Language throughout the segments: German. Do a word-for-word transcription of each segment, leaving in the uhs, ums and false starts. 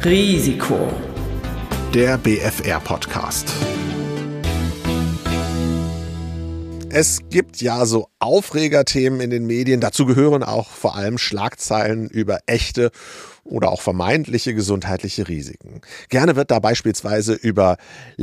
Risiko. Der B F R-Podcast. Es gibt ja so Aufregerthemen in den Medien. Dazu gehören auch vor allem Schlagzeilen über echte oder auch vermeintliche gesundheitliche Risiken. Gerne wird da beispielsweise über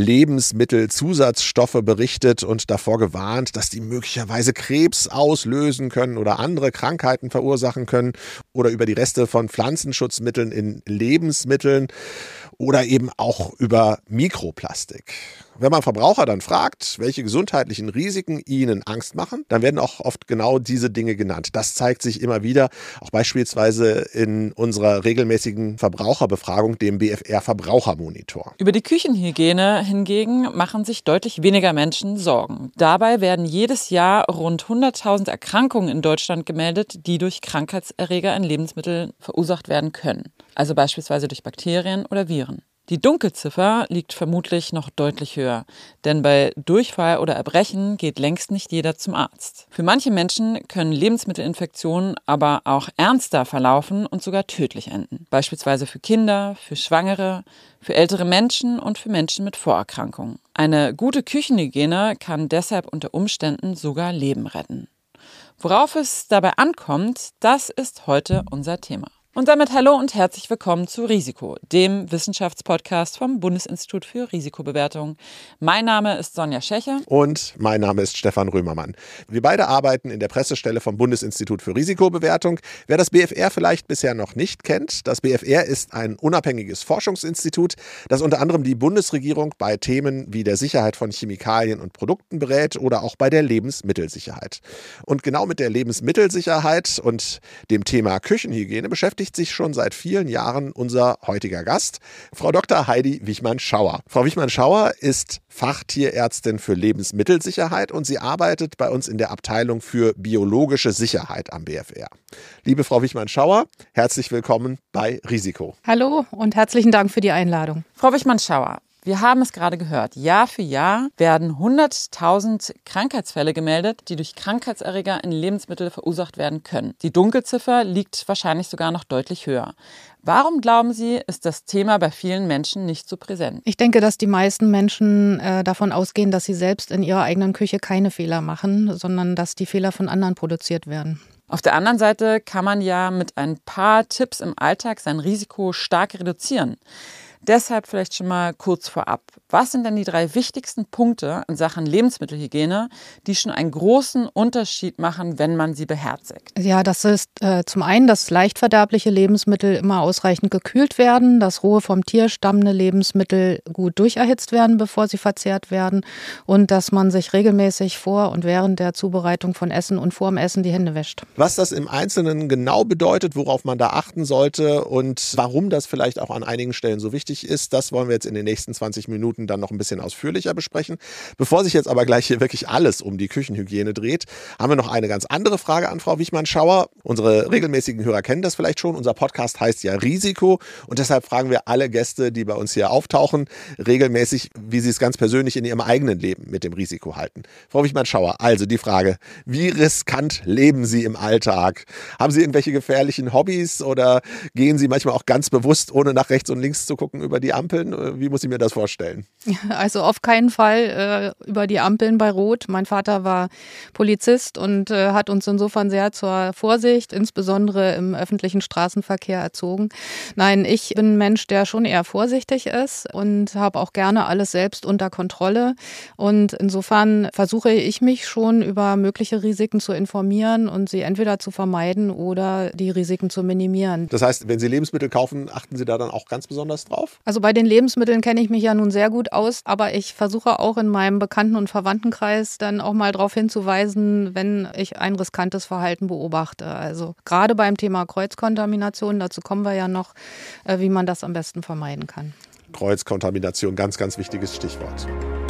Lebensmittelzusatzstoffe berichtet und davor gewarnt, dass die möglicherweise Krebs auslösen können oder andere Krankheiten verursachen können, oder über die Reste von Pflanzenschutzmitteln in Lebensmitteln oder eben auch über Mikroplastik. Wenn man Verbraucher dann fragt, welche gesundheitlichen Risiken ihnen Angst machen, dann werden auch oft genau diese Dinge genannt. Das zeigt sich immer wieder, auch beispielsweise in unserer regelmäßigen Verbraucherbefragung, dem B F R-Verbrauchermonitor. Über die Küchenhygiene hingegen machen sich deutlich weniger Menschen Sorgen. Dabei werden jedes Jahr rund hunderttausend Erkrankungen in Deutschland gemeldet, die durch Krankheitserreger in Lebensmitteln verursacht werden können. Also beispielsweise durch Bakterien oder Viren. Die Dunkelziffer liegt vermutlich noch deutlich höher, denn bei Durchfall oder Erbrechen geht längst nicht jeder zum Arzt. Für manche Menschen können Lebensmittelinfektionen aber auch ernster verlaufen und sogar tödlich enden. Beispielsweise für Kinder, für Schwangere, für ältere Menschen und für Menschen mit Vorerkrankungen. Eine gute Küchenhygiene kann deshalb unter Umständen sogar Leben retten. Worauf es dabei ankommt, das ist heute unser Thema. Und damit hallo und herzlich willkommen zu Risiko, dem Wissenschaftspodcast vom Bundesinstitut für Risikobewertung. Mein Name ist Sonja Schächer. Und mein Name ist Stefan Römermann. Wir beide arbeiten in der Pressestelle vom Bundesinstitut für Risikobewertung. Wer das B F R vielleicht bisher noch nicht kennt, das B F R ist ein unabhängiges Forschungsinstitut, das unter anderem die Bundesregierung bei Themen wie der Sicherheit von Chemikalien und Produkten berät oder auch bei der Lebensmittelsicherheit. Und genau mit der Lebensmittelsicherheit und dem Thema Küchenhygiene beschäftigt sich schon seit vielen Jahren unser heutiger Gast, Frau Doktor Heidi Wichmann-Schauer. Frau Wichmann-Schauer ist Fachtierärztin für Lebensmittelsicherheit und sie arbeitet bei uns in der Abteilung für biologische Sicherheit am B F R. Liebe Frau Wichmann-Schauer, herzlich willkommen bei Risiko. Hallo und herzlichen Dank für die Einladung. Frau Wichmann-Schauer, wir haben es gerade gehört. Jahr für Jahr werden hunderttausend Krankheitsfälle gemeldet, die durch Krankheitserreger in Lebensmitteln verursacht werden können. Die Dunkelziffer liegt wahrscheinlich sogar noch deutlich höher. Warum, glauben Sie, ist das Thema bei vielen Menschen nicht so präsent? Ich denke, dass die meisten Menschen äh, davon ausgehen, dass sie selbst in ihrer eigenen Küche keine Fehler machen, sondern dass die Fehler von anderen produziert werden. Auf der anderen Seite kann man ja mit ein paar Tipps im Alltag sein Risiko stark reduzieren. Deshalb vielleicht schon mal kurz vorab. Was sind denn die drei wichtigsten Punkte in Sachen Lebensmittelhygiene, die schon einen großen Unterschied machen, wenn man sie beherzigt? Ja, das ist äh, zum einen, dass leicht verderbliche Lebensmittel immer ausreichend gekühlt werden, dass rohe vom Tier stammende Lebensmittel gut durcherhitzt werden, bevor sie verzehrt werden, und dass man sich regelmäßig vor und während der Zubereitung von Essen und vor dem Essen die Hände wäscht. Was das im Einzelnen genau bedeutet, worauf man da achten sollte und warum das vielleicht auch an einigen Stellen so wichtig ist, das wollen wir jetzt in den nächsten zwanzig Minuten dann noch ein bisschen ausführlicher besprechen. Bevor sich jetzt aber gleich hier wirklich alles um die Küchenhygiene dreht, haben wir noch eine ganz andere Frage an Frau Wichmann-Schauer. Unsere regelmäßigen Hörer kennen das vielleicht schon. Unser Podcast heißt ja Risiko und deshalb fragen wir alle Gäste, die bei uns hier auftauchen, regelmäßig, wie sie es ganz persönlich in ihrem eigenen Leben mit dem Risiko halten. Frau Wichmann-Schauer, also die Frage, wie riskant leben Sie im Alltag? Haben Sie irgendwelche gefährlichen Hobbys oder gehen Sie manchmal auch ganz bewusst, ohne nach rechts und links zu gucken, über die Ampeln? Wie muss ich mir das vorstellen? Also auf keinen Fall äh, über die Ampeln bei Rot. Mein Vater war Polizist und äh, hat uns insofern sehr zur Vorsicht, insbesondere im öffentlichen Straßenverkehr, erzogen. Nein, ich bin ein Mensch, der schon eher vorsichtig ist und habe auch gerne alles selbst unter Kontrolle. Und insofern versuche ich mich schon über mögliche Risiken zu informieren und sie entweder zu vermeiden oder die Risiken zu minimieren. Das heißt, wenn Sie Lebensmittel kaufen, achten Sie da dann auch ganz besonders drauf? Also bei den Lebensmitteln kenne ich mich ja nun sehr gut aus, aber ich versuche auch in meinem Bekannten- und Verwandtenkreis dann auch mal darauf hinzuweisen, wenn ich ein riskantes Verhalten beobachte. Also gerade beim Thema Kreuzkontamination, dazu kommen wir ja noch, wie man das am besten vermeiden kann. Kreuzkontamination, ganz, ganz wichtiges Stichwort.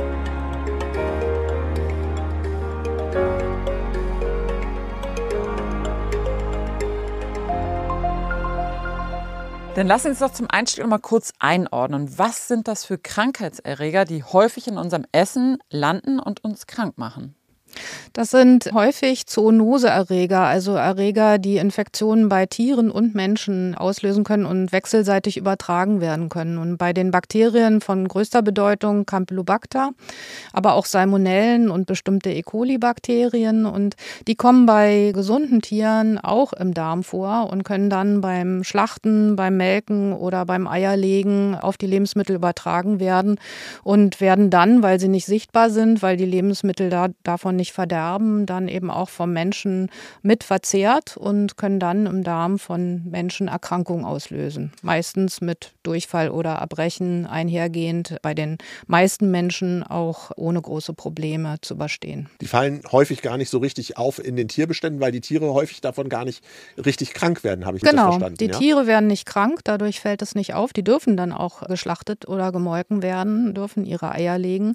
Dann lass uns doch zum Einstieg noch mal kurz einordnen. Was sind das für Krankheitserreger, die häufig in unserem Essen landen und uns krank machen? Das sind häufig Zoonoseerreger, also Erreger, die Infektionen bei Tieren und Menschen auslösen können und wechselseitig übertragen werden können. Und bei den Bakterien von größter Bedeutung Campylobacter, aber auch Salmonellen und bestimmte E. coli-Bakterien. Und die kommen bei gesunden Tieren auch im Darm vor und können dann beim Schlachten, beim Melken oder beim Eierlegen auf die Lebensmittel übertragen werden und werden dann, weil sie nicht sichtbar sind, weil die Lebensmittel da, davon nicht verderben, dann eben auch vom Menschen mit verzehrt und können dann im Darm von Menschen Erkrankungen auslösen. Meistens mit Durchfall oder Erbrechen einhergehend, bei den meisten Menschen auch ohne große Probleme zu überstehen. Die fallen häufig gar nicht so richtig auf in den Tierbeständen, weil die Tiere häufig davon gar nicht richtig krank werden, habe ich genau, das verstanden. Die ja? Tiere werden nicht krank, dadurch fällt es nicht auf. Die dürfen dann auch geschlachtet oder gemolken werden, dürfen ihre Eier legen.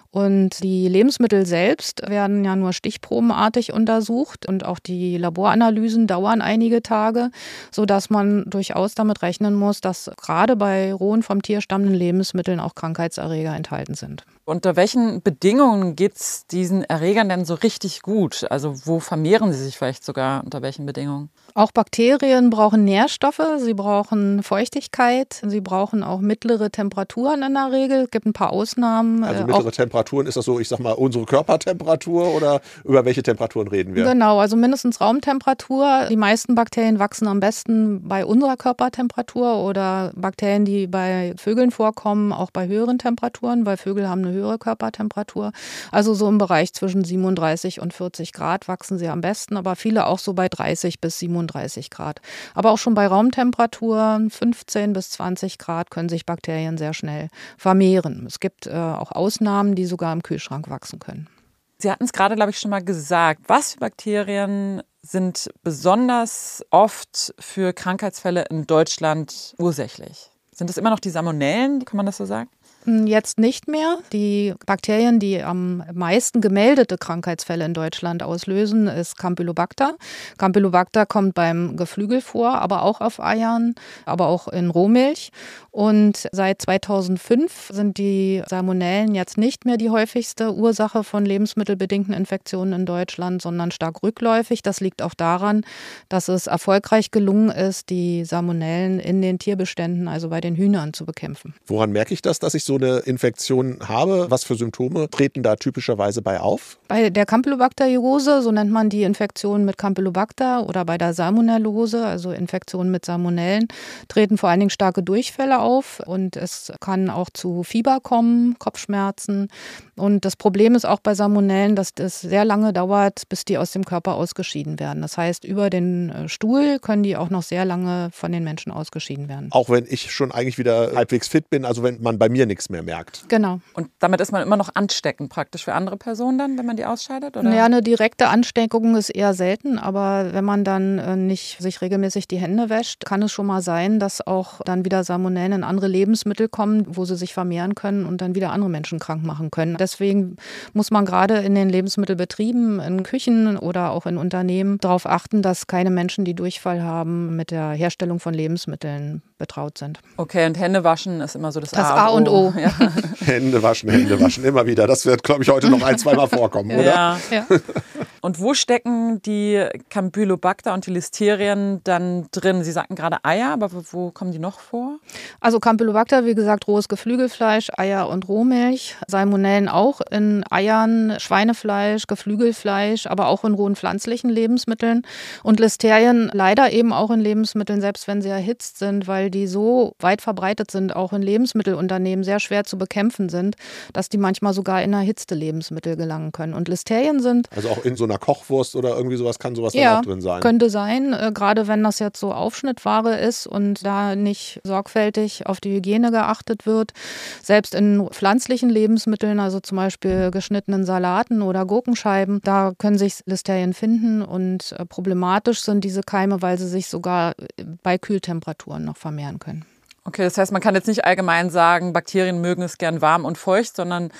Und die Lebensmittel selbst werden ja nur stichprobenartig untersucht und auch die Laboranalysen dauern einige Tage, sodass man durchaus damit rechnen muss, dass gerade bei rohen vom Tier stammenden Lebensmitteln auch Krankheitserreger enthalten sind. Unter welchen Bedingungen geht es diesen Erregern denn so richtig gut? Also wo vermehren sie sich vielleicht sogar, unter welchen Bedingungen? Auch Bakterien brauchen Nährstoffe, sie brauchen Feuchtigkeit, sie brauchen auch mittlere Temperaturen in der Regel. Es gibt ein paar Ausnahmen. Also mittlere auch Temperaturen, ist das so, ich sag mal, unsere Körpertemperatur oder über welche Temperaturen reden wir? Genau, also mindestens Raumtemperatur. Die meisten Bakterien wachsen am besten bei unserer Körpertemperatur oder Bakterien, die bei Vögeln vorkommen, auch bei höheren Temperaturen, weil Vögel haben eine höhere Körpertemperatur. Also so im Bereich zwischen siebenunddreißig und vierzig Grad wachsen sie am besten, aber viele auch so bei dreißig bis siebenunddreißig Grad. Aber auch schon bei Raumtemperaturen fünfzehn bis zwanzig Grad können sich Bakterien sehr schnell vermehren. Es gibt äh, auch Ausnahmen, die sogar im Kühlschrank wachsen können. Sie hatten es gerade, glaube ich, schon mal gesagt. Was für Bakterien sind besonders oft für Krankheitsfälle in Deutschland ursächlich? Sind es immer noch die Salmonellen, kann man das so sagen? Jetzt nicht mehr. Die Bakterien, die am meisten gemeldete Krankheitsfälle in Deutschland auslösen, ist Campylobacter. Campylobacter kommt beim Geflügel vor, aber auch auf Eiern, aber auch in Rohmilch. Und seit zweitausendfünf sind die Salmonellen jetzt nicht mehr die häufigste Ursache von lebensmittelbedingten Infektionen in Deutschland, sondern stark rückläufig. Das liegt auch daran, dass es erfolgreich gelungen ist, die Salmonellen in den Tierbeständen, also bei den Hühnern, zu bekämpfen. Woran merke ich das, dass ich so eine Infektion habe? Was für Symptome treten da typischerweise bei auf? Bei der Campylobacteriose, so nennt man die Infektion mit Campylobacter, oder bei der Salmonellose, also Infektionen mit Salmonellen, treten vor allen Dingen starke Durchfälle auf und es kann auch zu Fieber kommen, Kopfschmerzen. Und das Problem ist auch bei Salmonellen, dass es sehr lange dauert, bis die aus dem Körper ausgeschieden werden. Das heißt, über den Stuhl können die auch noch sehr lange von den Menschen ausgeschieden werden. Auch wenn ich schon eigentlich wieder halbwegs fit bin, also wenn man bei mir nichts mehr merkt. Genau. Und damit ist man immer noch ansteckend praktisch für andere Personen dann, wenn man die ausscheidet? Oder? Ja, eine direkte Ansteckung ist eher selten, aber wenn man dann nicht sich regelmäßig die Hände wäscht, kann es schon mal sein, dass auch dann wieder Salmonellen in andere Lebensmittel kommen, wo sie sich vermehren können und dann wieder andere Menschen krank machen können. Deswegen muss man gerade in den Lebensmittelbetrieben, in Küchen oder auch in Unternehmen darauf achten, dass keine Menschen, die Durchfall haben, mit der Herstellung von Lebensmitteln betraut sind. Okay, und Hände waschen ist immer so das, das A und O. A und O. Ja. Hände waschen, Hände waschen, immer wieder. Das wird, glaube ich, heute noch ein, zweimal vorkommen, oder? Ja. Ja. Und wo stecken die Campylobacter und die Listerien dann drin? Sie sagten gerade Eier, aber wo kommen die noch vor? Also Campylobacter, wie gesagt, rohes Geflügelfleisch, Eier und Rohmilch. Salmonellen auch in Eiern, Schweinefleisch, Geflügelfleisch, aber auch in rohen pflanzlichen Lebensmitteln. Und Listerien leider eben auch in Lebensmitteln, selbst wenn sie erhitzt sind, weil die so weit verbreitet sind, auch in Lebensmittelunternehmen sehr schwer zu bekämpfen sind, dass die manchmal sogar in erhitzte Lebensmittel gelangen können. Und Listerien sind... Also auch in so einer Kochwurst oder irgendwie sowas kann sowas ja, dann auch drin sein? Könnte sein, äh, gerade wenn das jetzt so Aufschnittware ist und da nicht sorgfältig auf die Hygiene geachtet wird. Selbst in pflanzlichen Lebensmitteln, also zum Beispiel geschnittenen Salaten oder Gurkenscheiben, da können sich Listerien finden und äh, problematisch sind diese Keime, weil sie sich sogar bei Kühltemperaturen noch vermehren können. Okay, das heißt, man kann jetzt nicht allgemein sagen, Bakterien mögen es gern warm und feucht, sondern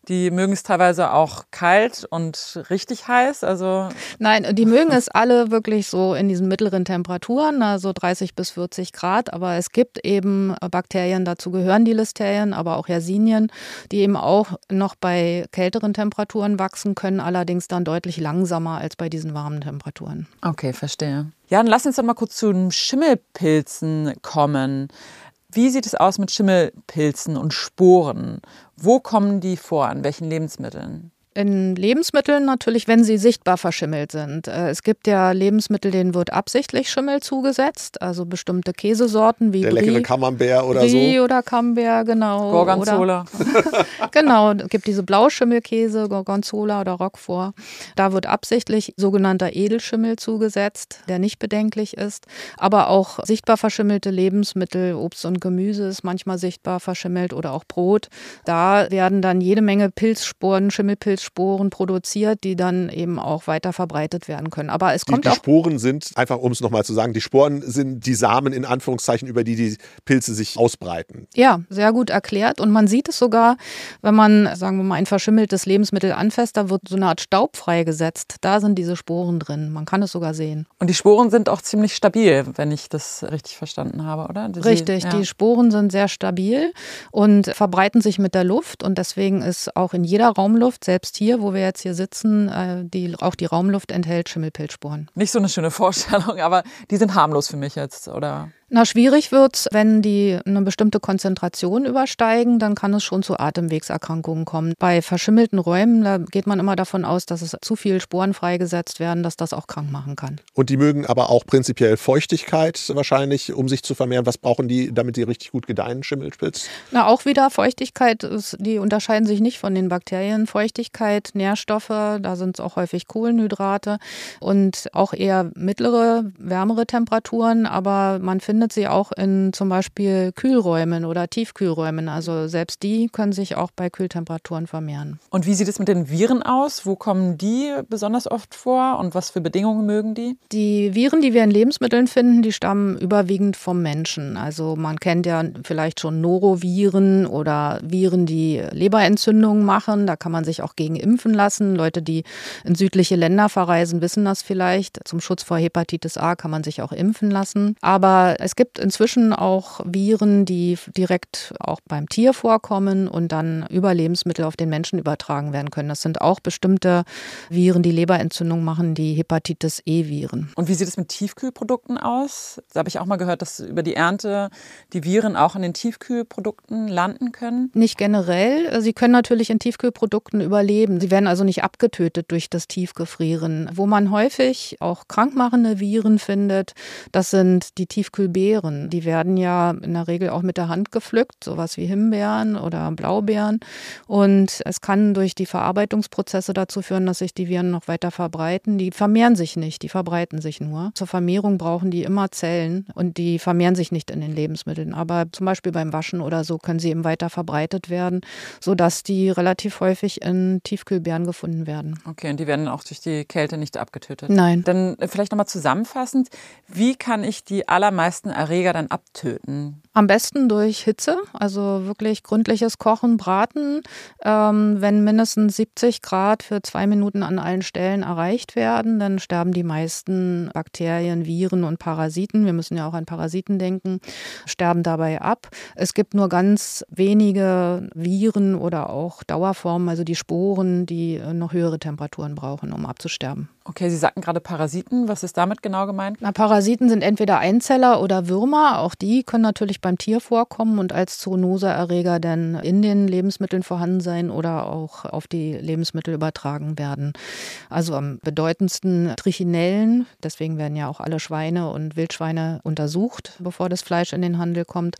Die mögen es teilweise auch kalt und richtig heiß. Also Nein, die mögen es alle wirklich so in diesen mittleren Temperaturen, also dreißig bis vierzig Grad. Aber es gibt eben Bakterien, dazu gehören die Listerien, aber auch Yersinien, die eben auch noch bei kälteren Temperaturen wachsen können, allerdings dann deutlich langsamer als bei diesen warmen Temperaturen. Okay, verstehe. Ja, dann lass uns doch mal kurz zu den Schimmelpilzen kommen. Wie sieht es aus mit Schimmelpilzen und Sporen? Wo kommen die vor? An welchen Lebensmitteln? In Lebensmitteln natürlich, wenn sie sichtbar verschimmelt sind. Es gibt ja Lebensmittel, denen wird absichtlich Schimmel zugesetzt, also bestimmte Käsesorten wie Der Brie, leckere Camembert oder Brie so. oder Camembert, genau. Gorgonzola. Oder, genau, es gibt diese Blauschimmelkäse, Gorgonzola oder Roquefort. Da wird absichtlich sogenannter Edelschimmel zugesetzt, der nicht bedenklich ist. Aber auch sichtbar verschimmelte Lebensmittel, Obst und Gemüse ist manchmal sichtbar verschimmelt oder auch Brot. Da werden dann jede Menge Pilzsporen, Schimmelpilzsporen Sporen produziert, die dann eben auch weiter verbreitet werden können. Aber es kommt die, die auch Sporen sind, einfach um es nochmal zu sagen, die Sporen sind die Samen in Anführungszeichen, über die die Pilze sich ausbreiten. Ja, sehr gut erklärt. Und man sieht es sogar, wenn man, sagen wir mal, ein verschimmeltes Lebensmittel anfasst, da wird so eine Art Staub freigesetzt. Da sind diese Sporen drin. Man kann es sogar sehen. Und die Sporen sind auch ziemlich stabil, wenn ich das richtig verstanden habe, oder? Die, Richtig, ja. Die Sporen sind sehr stabil und verbreiten sich mit der Luft. Und deswegen ist auch in jeder Raumluft, selbst hier, wo wir jetzt hier sitzen, die, auch die Raumluft enthält Schimmelpilzsporen. Nicht so eine schöne Vorstellung, aber die sind harmlos für mich jetzt, oder? Na, schwierig wird's, wenn die eine bestimmte Konzentration übersteigen, dann kann es schon zu Atemwegserkrankungen kommen. Bei verschimmelten Räumen, da geht man immer davon aus, dass es zu viel Sporen freigesetzt werden, dass das auch krank machen kann. Und die mögen aber auch prinzipiell Feuchtigkeit wahrscheinlich, um sich zu vermehren. Was brauchen die, damit die richtig gut gedeihen, Schimmelpilz? Na, auch wieder Feuchtigkeit, ist, die unterscheiden sich nicht von den Bakterien. Feuchtigkeit, Nährstoffe, da sind es auch häufig Kohlenhydrate und auch eher mittlere, wärmere Temperaturen, aber man findet findet sie auch in zum Beispiel Kühlräumen oder Tiefkühlräumen. Also selbst die können sich auch bei Kühltemperaturen vermehren. Und wie sieht es mit den Viren aus? Wo kommen die besonders oft vor und was für Bedingungen mögen die? Die Viren, die wir in Lebensmitteln finden, die stammen überwiegend vom Menschen. Also man kennt ja vielleicht schon Noroviren oder Viren, die Leberentzündungen machen. Da kann man sich auch gegen impfen lassen. Leute, die in südliche Länder verreisen, wissen das vielleicht. Zum Schutz vor Hepatitis A kann man sich auch impfen lassen. Aber es gibt inzwischen auch Viren, die direkt auch beim Tier vorkommen und dann über Lebensmittel auf den Menschen übertragen werden können. Das sind auch bestimmte Viren, die Leberentzündung machen, die Hepatitis E-Viren. Und wie sieht es mit Tiefkühlprodukten aus? Da habe ich auch mal gehört, dass über die Ernte die Viren auch in den Tiefkühlprodukten landen können. Nicht generell. Sie können natürlich in Tiefkühlprodukten überleben. Sie werden also nicht abgetötet durch das Tiefgefrieren. Wo man häufig auch krankmachende Viren findet, das sind die Tiefkühlbeeren. Die werden ja in der Regel auch mit der Hand gepflückt, sowas wie Himbeeren oder Blaubeeren. Und es kann durch die Verarbeitungsprozesse dazu führen, dass sich die Viren noch weiter verbreiten. Die vermehren sich nicht, die verbreiten sich nur. Zur Vermehrung brauchen die immer Zellen und die vermehren sich nicht in den Lebensmitteln. Aber zum Beispiel beim Waschen oder so können sie eben weiter verbreitet werden, sodass die relativ häufig in Tiefkühlbeeren gefunden werden. Okay, und die werden auch durch die Kälte nicht abgetötet? Nein. Dann vielleicht nochmal zusammenfassend, wie kann ich die allermeisten Erreger dann abtöten? Am besten durch Hitze, also wirklich gründliches Kochen, Braten. Ähm, wenn mindestens siebzig Grad für zwei Minuten an allen Stellen erreicht werden, dann sterben die meisten Bakterien, Viren und Parasiten, wir müssen ja auch an Parasiten denken, sterben dabei ab. Es gibt nur ganz wenige Viren oder auch Dauerformen, also die Sporen, die noch höhere Temperaturen brauchen, um abzusterben. Okay, Sie sagten gerade Parasiten. Was ist damit genau gemeint? Na, Parasiten sind entweder Einzeller oder Würmer. Auch die können natürlich beim Tier vorkommen und als Zoonoseerreger dann in den Lebensmitteln vorhanden sein oder auch auf die Lebensmittel übertragen werden. Also am bedeutendsten Trichinellen. Deswegen werden ja auch alle Schweine und Wildschweine untersucht, bevor das Fleisch in den Handel kommt.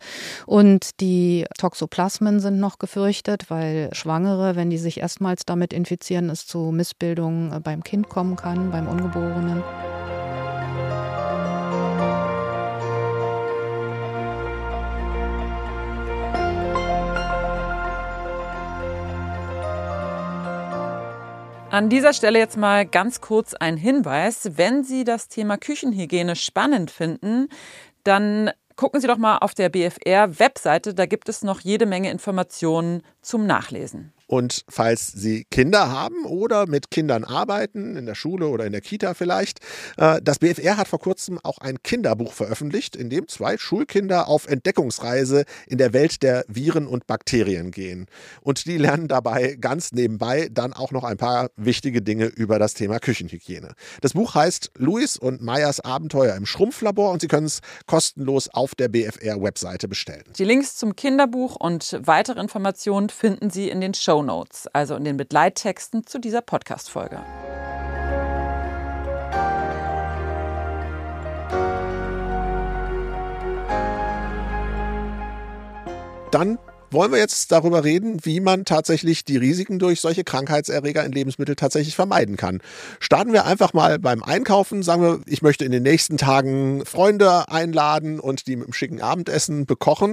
Und die Toxoplasmen sind noch gefürchtet, weil Schwangere, wenn die sich erstmals damit infizieren, es zu Missbildungen beim Kind kommen kann, beim Ungeborenen. An dieser Stelle jetzt mal ganz kurz ein Hinweis. Wenn Sie das Thema Küchenhygiene spannend finden, dann gucken Sie doch mal auf der B F R-Webseite. Da gibt es noch jede Menge Informationen zum Nachlesen. Und falls Sie Kinder haben oder mit Kindern arbeiten, in der Schule oder in der Kita vielleicht, äh, das B F R hat vor kurzem auch ein Kinderbuch veröffentlicht, in dem zwei Schulkinder auf Entdeckungsreise in der Welt der Viren und Bakterien gehen. Und die lernen dabei ganz nebenbei dann auch noch ein paar wichtige Dinge über das Thema Küchenhygiene. Das Buch heißt Louis und Mayas Abenteuer im Schrumpflabor und Sie können es kostenlos auf der B F R-Webseite bestellen. Die Links zum Kinderbuch und weitere Informationen finden Sie in den Shownotes, also in den Begleittexten zu dieser Podcast-Folge. Dann wollen wir jetzt darüber reden, wie man tatsächlich die Risiken durch solche Krankheitserreger in Lebensmitteln tatsächlich vermeiden kann. Starten wir einfach mal beim Einkaufen. Sagen wir, ich möchte in den nächsten Tagen Freunde einladen und die mit einem schicken Abendessen bekochen.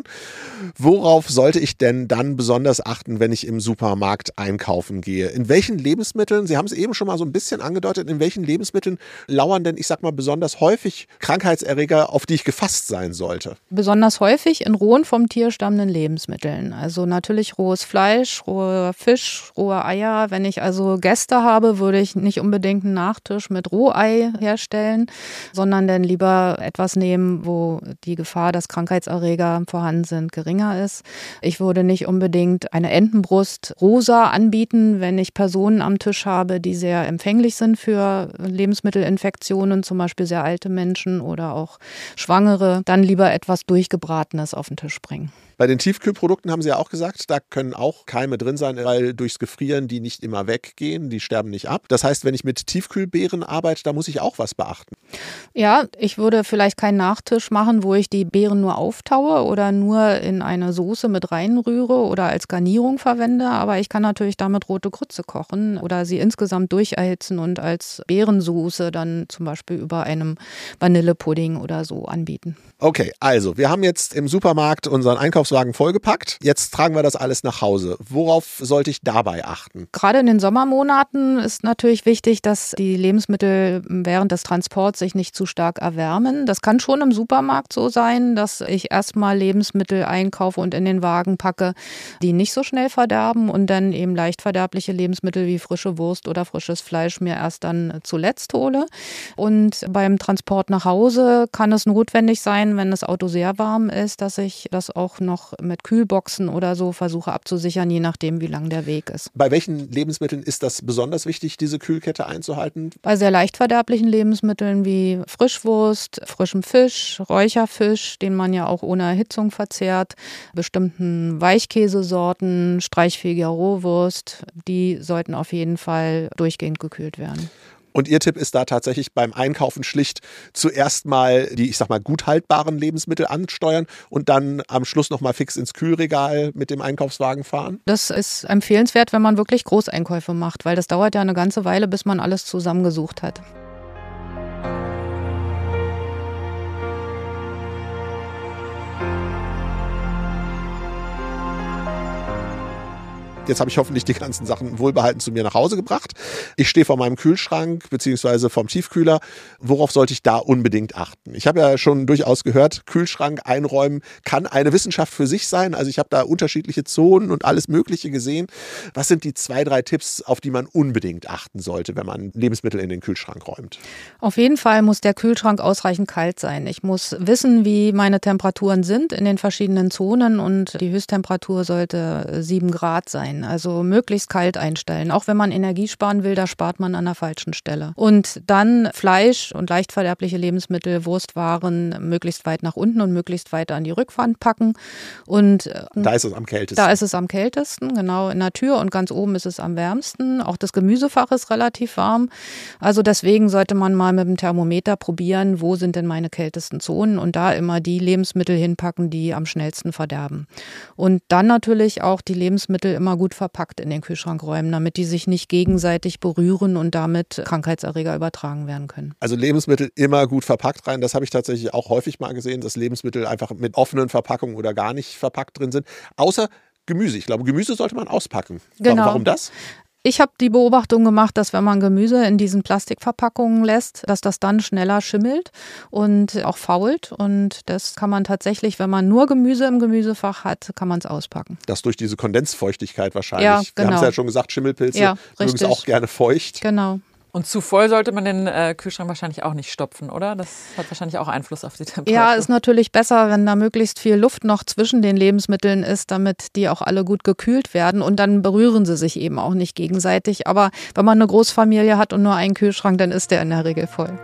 Worauf sollte ich denn dann besonders achten, wenn ich im Supermarkt einkaufen gehe? In welchen Lebensmitteln, Sie haben es eben schon mal so ein bisschen angedeutet, in welchen Lebensmitteln lauern denn, ich sag mal, besonders häufig Krankheitserreger, auf die ich gefasst sein sollte? Besonders häufig in rohen vom Tier stammenden Lebensmitteln. Also natürlich rohes Fleisch, roher Fisch, rohe Eier. Wenn ich also Gäste habe, würde ich nicht unbedingt einen Nachtisch mit Rohei herstellen, sondern dann lieber etwas nehmen, wo die Gefahr, dass Krankheitserreger vorhanden sind, geringer ist. Ich würde nicht unbedingt eine Entenbrust rosa anbieten, wenn ich Personen am Tisch habe, die sehr empfänglich sind für Lebensmittelinfektionen, zum Beispiel sehr alte Menschen oder auch Schwangere. Dann lieber etwas Durchgebratenes auf den Tisch bringen. Bei den Tiefkühlprodukten haben Sie ja auch gesagt, da können auch Keime drin sein, weil durchs Gefrieren die nicht immer weggehen, die sterben nicht ab. Das heißt, wenn ich mit Tiefkühlbeeren arbeite, da muss ich auch was beachten. Ja, ich würde vielleicht keinen Nachtisch machen, wo ich die Beeren nur auftaue oder nur in eine Soße mit reinrühre oder als Garnierung verwende. Aber ich kann natürlich damit rote Grütze kochen oder sie insgesamt durcherhitzen und als Beerensoße dann zum Beispiel über einem Vanillepudding oder so anbieten. Okay, also wir haben jetzt im Supermarkt unseren Einkaufswagen vollgepackt. Jetzt tragen wir das alles nach Hause. Worauf sollte ich dabei achten? Gerade in den Sommermonaten ist natürlich wichtig, dass die Lebensmittel während des Transports sich nicht zu stark erwärmen. Das kann schon im Supermarkt so sein, dass ich erstmal Lebensmittel einkaufe und in den Wagen packe, die nicht so schnell verderben und dann eben leicht verderbliche Lebensmittel wie frische Wurst oder frisches Fleisch mir erst dann zuletzt hole. Und beim Transport nach Hause kann es notwendig sein, wenn das Auto sehr warm ist, dass ich das auch noch mit Kühlboxen oder so versuche abzusichern, je nachdem, wie lang der Weg ist. Bei welchen Lebensmitteln ist das besonders wichtig, diese Kühlkette einzuhalten? Bei sehr leicht verderblichen Lebensmitteln wie Frischwurst, frischem Fisch, Räucherfisch, den man ja auch ohne Erhitzung verzehrt, bestimmten Weichkäsesorten, streichfähiger Rohwurst, die sollten auf jeden Fall durchgehend gekühlt werden. Und Ihr Tipp ist da tatsächlich beim Einkaufen schlicht zuerst mal die, ich sag mal, gut haltbaren Lebensmittel ansteuern und dann am Schluss nochmal fix ins Kühlregal mit dem Einkaufswagen fahren? Das ist empfehlenswert, wenn man wirklich Großeinkäufe macht, weil das dauert ja eine ganze Weile, bis man alles zusammengesucht hat. Jetzt habe ich hoffentlich die ganzen Sachen wohlbehalten zu mir nach Hause gebracht. Ich stehe vor meinem Kühlschrank bzw. vom Tiefkühler. Worauf sollte ich da unbedingt achten? Ich habe ja schon durchaus gehört, Kühlschrank einräumen kann eine Wissenschaft für sich sein. Also ich habe da unterschiedliche Zonen und alles Mögliche gesehen. Was sind die zwei, drei Tipps, auf die man unbedingt achten sollte, wenn man Lebensmittel in den Kühlschrank räumt? Auf jeden Fall muss der Kühlschrank ausreichend kalt sein. Ich muss wissen, wie meine Temperaturen sind in den verschiedenen Zonen und die Höchsttemperatur sollte sieben Grad sein. Also möglichst kalt einstellen. Auch wenn man Energie sparen will, da spart man an der falschen Stelle. Und dann Fleisch und leicht verderbliche Lebensmittel, Wurstwaren möglichst weit nach unten und möglichst weit an die Rückwand packen. Und da ist es am kältesten. Da ist es am kältesten, genau, in der Tür und ganz oben ist es am wärmsten. Auch das Gemüsefach ist relativ warm. Also deswegen sollte man mal mit dem Thermometer probieren, wo sind denn meine kältesten Zonen und da immer die Lebensmittel hinpacken, die am schnellsten verderben. Und dann natürlich auch die Lebensmittel immer gut verpackt in den Kühlschrank räumen, damit die sich nicht gegenseitig berühren und damit Krankheitserreger übertragen werden können. Also Lebensmittel immer gut verpackt rein. Das habe ich tatsächlich auch häufig mal gesehen, dass Lebensmittel einfach mit offenen Verpackungen oder gar nicht verpackt drin sind. Außer Gemüse. Ich glaube, Gemüse sollte man auspacken. Genau. Warum das? Ich habe die Beobachtung gemacht, dass wenn man Gemüse in diesen Plastikverpackungen lässt, dass das dann schneller schimmelt und auch fault. Und das kann man tatsächlich, wenn man nur Gemüse im Gemüsefach hat, kann man es auspacken. Das durch diese Kondensfeuchtigkeit wahrscheinlich. Ja, Wir genau. haben es ja schon gesagt, Schimmelpilze Ja, mögen es richtig. auch gerne feucht. Genau. Und zu voll sollte man den äh, Kühlschrank wahrscheinlich auch nicht stopfen, oder? Das hat wahrscheinlich auch Einfluss auf die Temperatur. Ja, ist natürlich besser, wenn da möglichst viel Luft noch zwischen den Lebensmitteln ist, damit die auch alle gut gekühlt werden. Und dann berühren sie sich eben auch nicht gegenseitig. Aber wenn man eine Großfamilie hat und nur einen Kühlschrank, dann ist der in der Regel voll.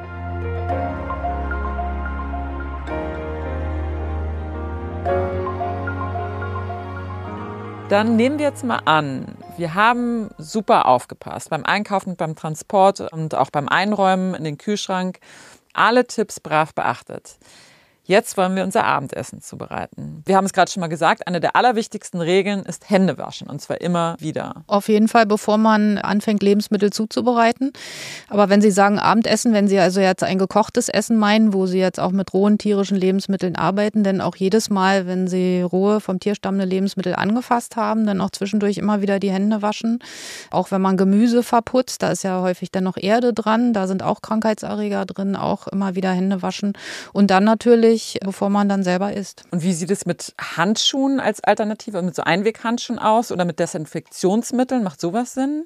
Dann nehmen wir jetzt mal an, wir haben super aufgepasst beim Einkaufen und beim Transport und auch beim Einräumen in den Kühlschrank. Alle Tipps brav beachtet. Jetzt wollen wir unser Abendessen zubereiten. Wir haben es gerade schon mal gesagt, eine der allerwichtigsten Regeln ist Hände waschen, und zwar immer wieder. Auf jeden Fall, bevor man anfängt, Lebensmittel zuzubereiten. Aber wenn Sie sagen Abendessen, wenn Sie also jetzt ein gekochtes Essen meinen, wo Sie jetzt auch mit rohen tierischen Lebensmitteln arbeiten, denn auch jedes Mal, wenn Sie rohe, vom Tier stammende Lebensmittel angefasst haben, dann auch zwischendurch immer wieder die Hände waschen. Auch wenn man Gemüse verputzt, da ist ja häufig dann noch Erde dran, da sind auch Krankheitserreger drin, auch immer wieder Hände waschen. Und dann natürlich, bevor man dann selber isst. Und wie sieht es mit Handschuhen als Alternative, mit so Einweghandschuhen aus oder mit Desinfektionsmitteln? Macht sowas Sinn?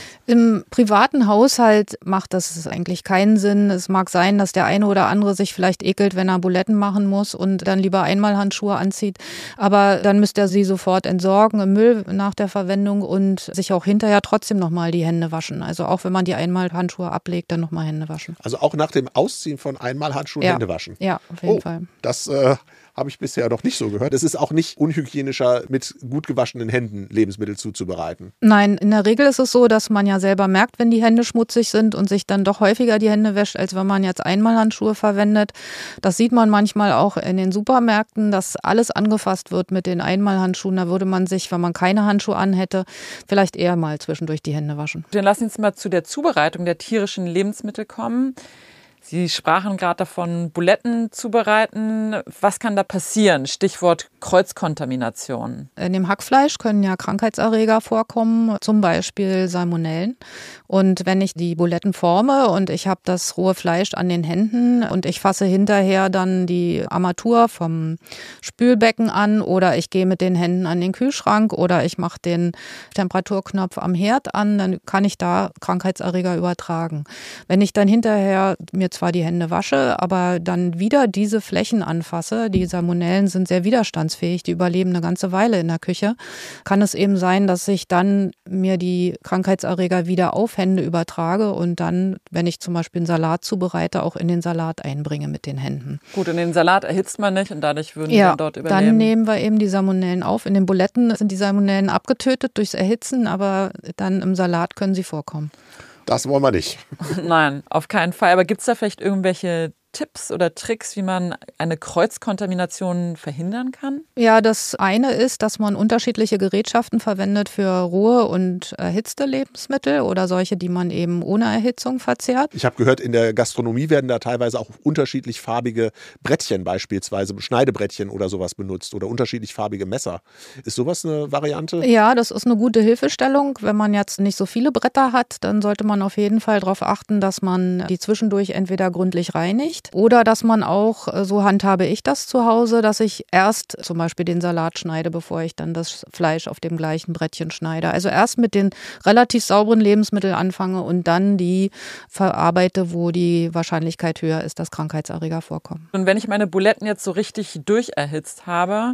Im privaten Haushalt macht das eigentlich keinen Sinn. Es mag sein, dass der eine oder andere sich vielleicht ekelt, wenn er Buletten machen muss und dann lieber einmal Handschuhe anzieht. Aber dann müsste er sie sofort entsorgen im Müll nach der Verwendung und sich auch hinterher trotzdem nochmal die Hände waschen. Also auch wenn man die einmal Handschuhe ablegt, dann nochmal Hände waschen. Also auch nach dem Ausziehen von Einmalhandschuhen Ja. Hände waschen. Ja, auf jeden oh, Fall. Das äh, habe ich bisher noch nicht so gehört. Es ist auch nicht unhygienischer, mit gut gewaschenen Händen Lebensmittel zuzubereiten. Nein, in der Regel ist es so, dass man ja selber merkt, wenn die Hände schmutzig sind und sich dann doch häufiger die Hände wäscht, als wenn man jetzt Einmalhandschuhe verwendet. Das sieht man manchmal auch in den Supermärkten, dass alles angefasst wird mit den Einmalhandschuhen. Da würde man sich, wenn man keine Handschuhe anhätte, vielleicht eher mal zwischendurch die Hände waschen. Dann lassen Sie uns mal zu der Zubereitung der tierischen Lebensmittel kommen. Sie sprachen gerade davon, Buletten zubereiten. Was kann da passieren? Stichwort Kreuzkontamination. In dem Hackfleisch können ja Krankheitserreger vorkommen, zum Beispiel Salmonellen. Und wenn ich die Buletten forme und ich habe das rohe Fleisch an den Händen und ich fasse hinterher dann die Armatur vom Spülbecken an oder ich gehe mit den Händen an den Kühlschrank oder ich mache den Temperaturknopf am Herd an, dann kann ich da Krankheitserreger übertragen. Wenn ich dann hinterher mir zwar die Hände wasche, aber dann wieder diese Flächen anfasse, die Salmonellen sind sehr widerstandsfähig, die überleben eine ganze Weile in der Küche, kann es eben sein, dass ich dann mir die Krankheitserreger wieder auf Hände übertrage und dann, wenn ich zum Beispiel einen Salat zubereite, auch in den Salat einbringe mit den Händen. Gut, und den Salat erhitzt man nicht und dadurch würden ja, die dann dort überleben. Dann nehmen wir eben die Salmonellen auf. In den Buletten sind die Salmonellen abgetötet durchs Erhitzen, aber dann im Salat können sie vorkommen. Das wollen wir nicht. Nein, auf keinen Fall. Aber gibt es da vielleicht irgendwelche Tipps oder Tricks, wie man eine Kreuzkontamination verhindern kann? Ja, das eine ist, dass man unterschiedliche Gerätschaften verwendet für rohe und erhitzte Lebensmittel oder solche, die man eben ohne Erhitzung verzehrt. Ich habe gehört, in der Gastronomie werden da teilweise auch unterschiedlich farbige Brettchen beispielsweise, Schneidebrettchen oder sowas benutzt oder unterschiedlich farbige Messer. Ist sowas eine Variante? Ja, das ist eine gute Hilfestellung. Wenn man jetzt nicht so viele Bretter hat, dann sollte man auf jeden Fall darauf achten, dass man die zwischendurch entweder gründlich reinigt oder dass man auch, so handhabe ich das zu Hause, dass ich erst zum Beispiel den Salat schneide, bevor ich dann das Fleisch auf dem gleichen Brettchen schneide. Also erst mit den relativ sauberen Lebensmitteln anfange und dann die verarbeite, wo die Wahrscheinlichkeit höher ist, dass Krankheitserreger vorkommen. Und wenn ich meine Buletten jetzt so richtig durcherhitzt habe,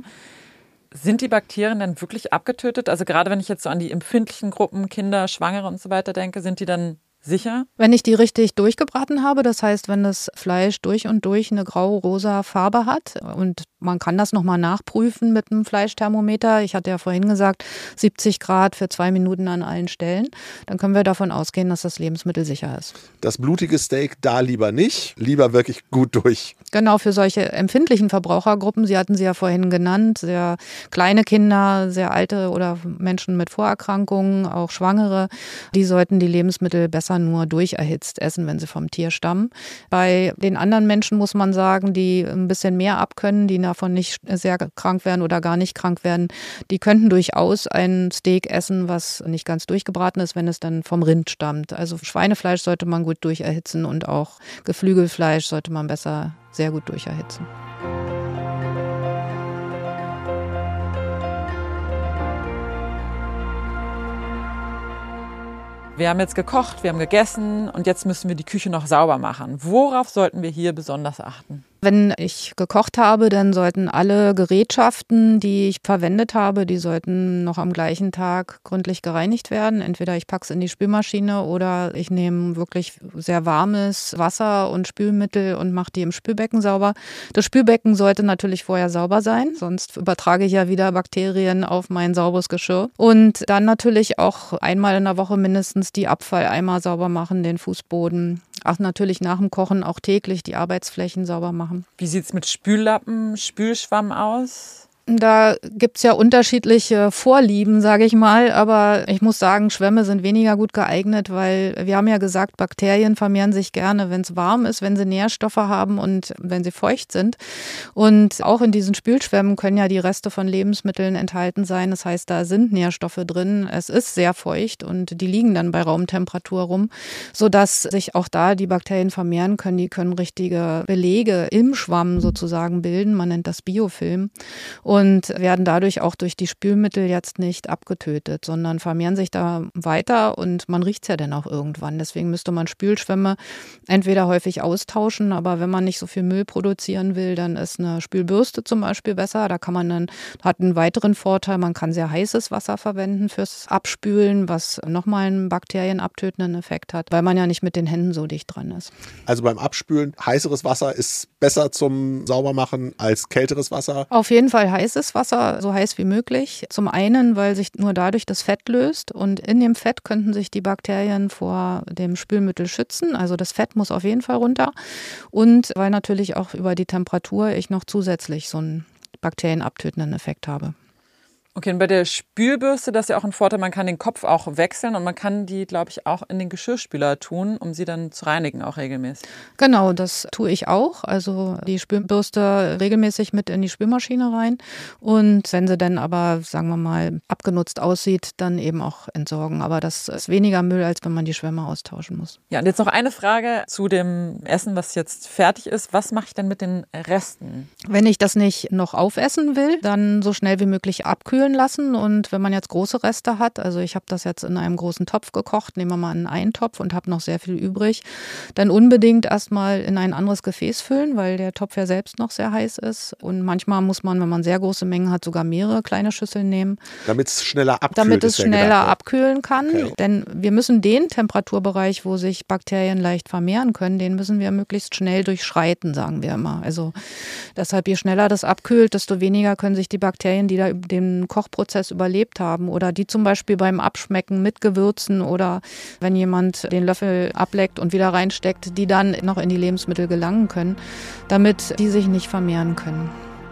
sind die Bakterien dann wirklich abgetötet? Also gerade wenn ich jetzt so an die empfindlichen Gruppen, Kinder, Schwangere und so weiter denke, sind die dann sicher? Wenn ich die richtig durchgebraten habe, das heißt, wenn das Fleisch durch und durch eine grau-rosa Farbe hat und man kann das nochmal nachprüfen mit einem Fleischthermometer. Ich hatte ja vorhin gesagt, siebzig Grad für zwei Minuten an allen Stellen. Dann können wir davon ausgehen, dass das Lebensmittel sicher ist. Das blutige Steak da lieber nicht, lieber wirklich gut durch. Genau, für solche empfindlichen Verbrauchergruppen, Sie hatten sie ja vorhin genannt, sehr kleine Kinder, sehr alte oder Menschen mit Vorerkrankungen, auch Schwangere, die sollten die Lebensmittel besser einfach nur durcherhitzt essen, wenn sie vom Tier stammen. Bei den anderen Menschen muss man sagen, die ein bisschen mehr abkönnen, die davon nicht sehr krank werden oder gar nicht krank werden, die könnten durchaus ein Steak essen, was nicht ganz durchgebraten ist, wenn es dann vom Rind stammt. Also Schweinefleisch sollte man gut durcherhitzen und auch Geflügelfleisch sollte man besser sehr gut durcherhitzen. Wir haben jetzt gekocht, wir haben gegessen und jetzt müssen wir die Küche noch sauber machen. Worauf sollten wir hier besonders achten? Wenn ich gekocht habe, dann sollten alle Gerätschaften, die ich verwendet habe, die sollten noch am gleichen Tag gründlich gereinigt werden. Entweder ich packe es in die Spülmaschine oder ich nehme wirklich sehr warmes Wasser und Spülmittel und mache die im Spülbecken sauber. Das Spülbecken sollte natürlich vorher sauber sein, sonst übertrage ich ja wieder Bakterien auf mein sauberes Geschirr. Und dann natürlich auch einmal in der Woche mindestens die Abfalleimer sauber machen, den Fußboden. Ach, natürlich nach dem Kochen auch täglich die Arbeitsflächen sauber machen. Wie sieht es mit Spüllappen, Spülschwamm aus? Da gibt's ja unterschiedliche Vorlieben, sage ich mal. Aber ich muss sagen, Schwämme sind weniger gut geeignet, weil wir haben ja gesagt, Bakterien vermehren sich gerne, wenn es warm ist, wenn sie Nährstoffe haben und wenn sie feucht sind. Und auch in diesen Spülschwämmen können ja die Reste von Lebensmitteln enthalten sein. Das heißt, da sind Nährstoffe drin. Es ist sehr feucht und die liegen dann bei Raumtemperatur rum, sodass sich auch da die Bakterien vermehren können. Die können richtige Belege im Schwamm sozusagen bilden. Man nennt das Biofilm. Und werden dadurch auch durch die Spülmittel jetzt nicht abgetötet, sondern vermehren sich da weiter und man riecht es ja dann auch irgendwann. Deswegen müsste man Spülschwämme entweder häufig austauschen, aber wenn man nicht so viel Müll produzieren will, dann ist eine Spülbürste zum Beispiel besser. Da kann man dann, hat einen weiteren Vorteil, man kann sehr heißes Wasser verwenden fürs Abspülen, was nochmal einen bakterienabtötenden Effekt hat, weil man ja nicht mit den Händen so dicht dran ist. Also beim Abspülen, heißeres Wasser ist besser zum Saubermachen als kälteres Wasser? Auf jeden Fall heiß. Heißes Wasser, so heiß wie möglich. Zum einen, weil sich nur dadurch das Fett löst und in dem Fett könnten sich die Bakterien vor dem Spülmittel schützen. Also das Fett muss auf jeden Fall runter und weil natürlich auch über die Temperatur ich noch zusätzlich so einen bakterienabtötenden Effekt habe. Okay, und bei der Spülbürste, das ist ja auch ein Vorteil, man kann den Kopf auch wechseln und man kann die, glaube ich, auch in den Geschirrspüler tun, um sie dann zu reinigen, auch regelmäßig. Genau, das tue ich auch. Also die Spülbürste regelmäßig mit in die Spülmaschine rein und wenn sie dann aber, sagen wir mal, abgenutzt aussieht, dann eben auch entsorgen. Aber das ist weniger Müll, als wenn man die Schwämme austauschen muss. Ja, und jetzt noch eine Frage zu dem Essen, was jetzt fertig ist. Was mache ich denn mit den Resten? Wenn ich das nicht noch aufessen will, dann so schnell wie möglich abkühlen lassen und wenn man jetzt große Reste hat, also ich habe das jetzt in einem großen Topf gekocht, nehmen wir mal einen Eintopf und habe noch sehr viel übrig, dann unbedingt erstmal in ein anderes Gefäß füllen, weil der Topf ja selbst noch sehr heiß ist und manchmal muss man, wenn man sehr große Mengen hat, sogar mehrere kleine Schüsseln nehmen. Damit es schneller abkühlt. Damit es schneller gedacht, abkühlen kann, okay. Denn wir müssen den Temperaturbereich, wo sich Bakterien leicht vermehren können, den müssen wir möglichst schnell durchschreiten, sagen wir immer. Also deshalb, je schneller das abkühlt, desto weniger können sich die Bakterien, die da den Kochprozess überlebt haben oder die zum Beispiel beim Abschmecken mit Gewürzen oder wenn jemand den Löffel ableckt und wieder reinsteckt, die dann noch in die Lebensmittel gelangen können, damit die sich nicht vermehren können.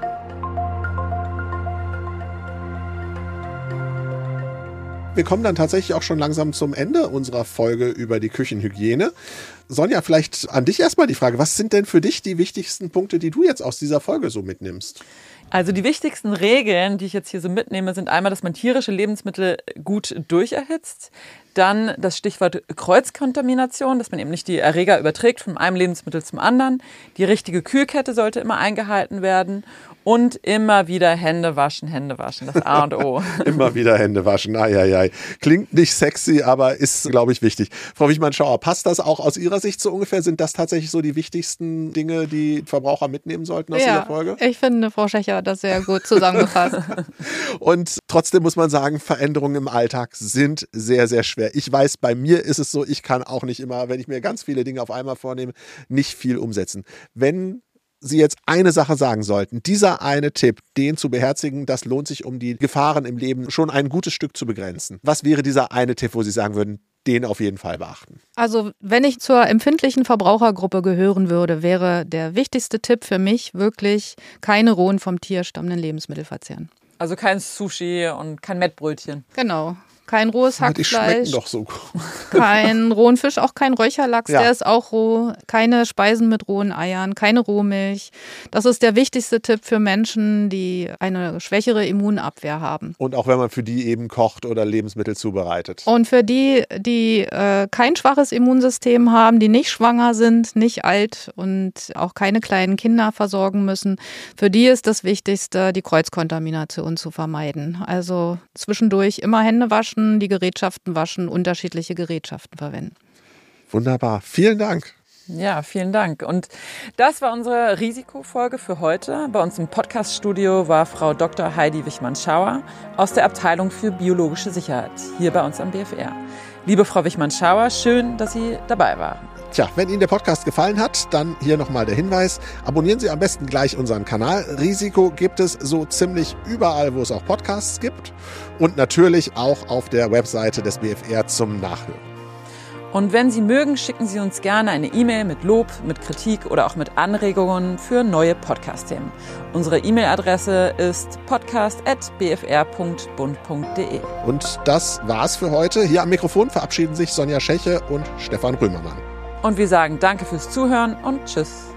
Wir kommen dann tatsächlich auch schon langsam zum Ende unserer Folge über die Küchenhygiene. Sonja, vielleicht an dich erstmal die Frage, was sind denn für dich die wichtigsten Punkte, die du jetzt aus dieser Folge so mitnimmst? Also die wichtigsten Regeln, die ich jetzt hier so mitnehme, sind einmal, dass man tierische Lebensmittel gut durcherhitzt. Dann das Stichwort Kreuzkontamination, dass man eben nicht die Erreger überträgt von einem Lebensmittel zum anderen. Die richtige Kühlkette sollte immer eingehalten werden. Und immer wieder Hände waschen, Hände waschen, das A und O. Immer wieder Hände waschen, ai, ai, ai. Klingt nicht sexy, aber ist, glaube ich, wichtig. Frau Wichmann-Schauer, passt das auch aus Ihrer Sicht so ungefähr? Sind das tatsächlich so die wichtigsten Dinge, die Verbraucher mitnehmen sollten aus ja, dieser Folge? Ich finde, Frau Schächer hat das sehr gut zusammengefasst. Und trotzdem muss man sagen, Veränderungen im Alltag sind sehr, sehr schwer. Ich weiß, bei mir ist es so, ich kann auch nicht immer, wenn ich mir ganz viele Dinge auf einmal vornehme, nicht viel umsetzen. Wenn Sie jetzt eine Sache sagen sollten, dieser eine Tipp, den zu beherzigen, das lohnt sich, um die Gefahren im Leben schon ein gutes Stück zu begrenzen. Was wäre dieser eine Tipp, wo Sie sagen würden, den auf jeden Fall beachten? Also wenn ich zur empfindlichen Verbrauchergruppe gehören würde, wäre der wichtigste Tipp für mich wirklich keine rohen vom Tier stammenden Lebensmittel verzehren. Also kein Sushi und kein Mettbrötchen. Genau. Kein rohes Hackfleisch. Die schmecken doch so gut. Kein rohen Fisch, auch kein Räucherlachs, Ja. der ist auch roh. Keine Speisen mit rohen Eiern, keine Rohmilch. Das ist der wichtigste Tipp für Menschen, die eine schwächere Immunabwehr haben. Und auch wenn man für die eben kocht oder Lebensmittel zubereitet. Und für die, die äh, kein schwaches Immunsystem haben, die nicht schwanger sind, nicht alt und auch keine kleinen Kinder versorgen müssen, für die ist das Wichtigste, die Kreuzkontamination zu vermeiden. Also zwischendurch immer Hände waschen, die Gerätschaften waschen, unterschiedliche Gerätschaften verwenden. Wunderbar. Vielen Dank. Ja, vielen Dank. Und das war unsere Risikofolge für heute. Bei uns im Podcast-Studio war Frau Doktor Heidi Wichmann-Schauer aus der Abteilung für biologische Sicherheit hier bei uns am B F R. Liebe Frau Wichmann-Schauer, schön, dass Sie dabei waren. Tja, wenn Ihnen der Podcast gefallen hat, dann hier nochmal der Hinweis. Abonnieren Sie am besten gleich unseren Kanal. Risiko gibt es so ziemlich überall, wo es auch Podcasts gibt. Und natürlich auch auf der Webseite des B F R zum Nachhören. Und wenn Sie mögen, schicken Sie uns gerne eine E-Mail mit Lob, mit Kritik oder auch mit Anregungen für neue Podcast-Themen. Unsere E-Mail-Adresse ist podcast at b f r punkt bund punkt d e. Und das war's für heute. Hier am Mikrofon verabschieden sich Sonja Schäche und Stefan Römermann. Und wir sagen danke fürs Zuhören und tschüss.